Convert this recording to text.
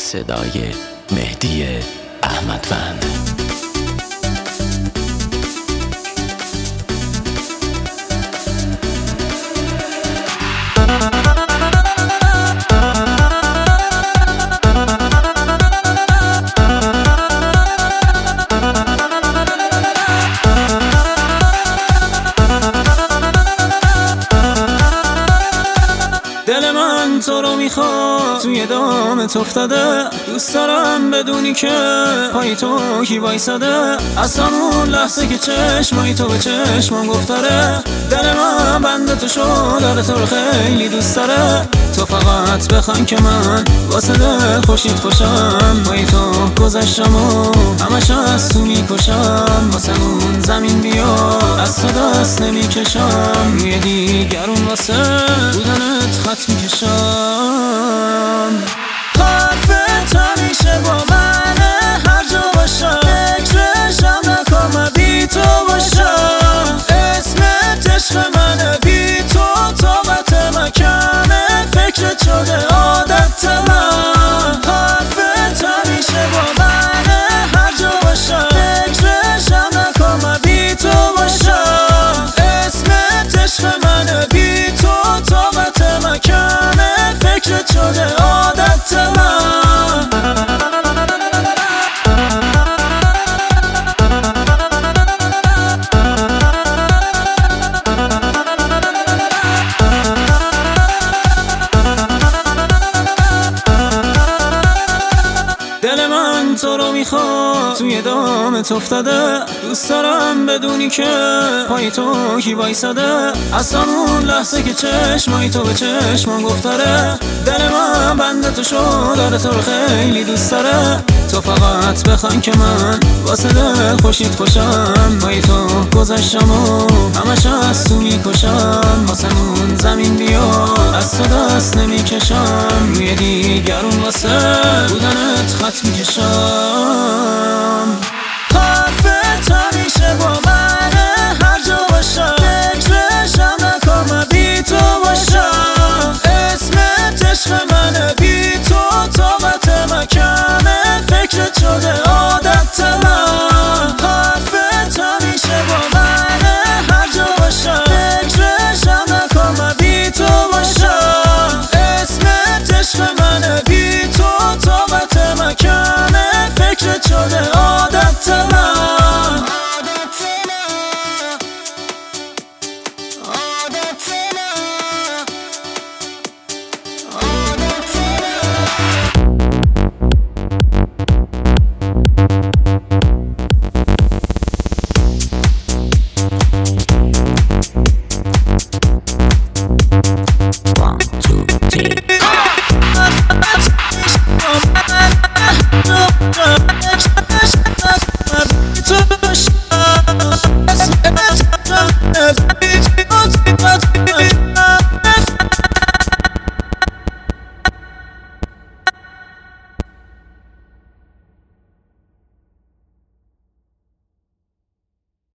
صدای مهدی احمدوند. دل من تو رو میخواد، توی دامت افتاده. دوست دارم بدونی که پای تو کی وایساده. از همون لحظه که چشمای تو به چشمم گفتاره، دل من بنده تو شد، داره تو رو خیلی دوست داره. تو فقط بخوان که من واسه دل خوشید خوشم. پای تو گذشتم و همش از تو میکشم. واسه اون زمین بیا از تو دست نمیکشم. روی دیگرون واسه بودنت خط میکشم. حرفت همیشه با منه، هر جا باشم فکرشم نکن من بی تو باشم. اسمت عشق منه، بی تو طاقت من کمه. فکرت شده عادت من. حرفت همیشه با منه، هر جا باشم فکرشم نکن من بی تو باشم. اسمت عشق منه، بی تو طاقت من کمه. فکرت شده عادت من. دل من تو رو میخواد، توی دامت افتاده. دوست دارم بدونی که پای تو کی وایساده. از همون لحظه که چشمای تو به چشمم گفتاره، دل من بنده تو شد، داره تو رو خیلی دوست داره. تو فقط بخوان که من واسه دل خوشید خوشم. پای تو گذشتم و همش از تو میکشم. واسه اون زمین بیا از تو دست نمیکشم. روی دیگرون واسه بودنت خط میکشم.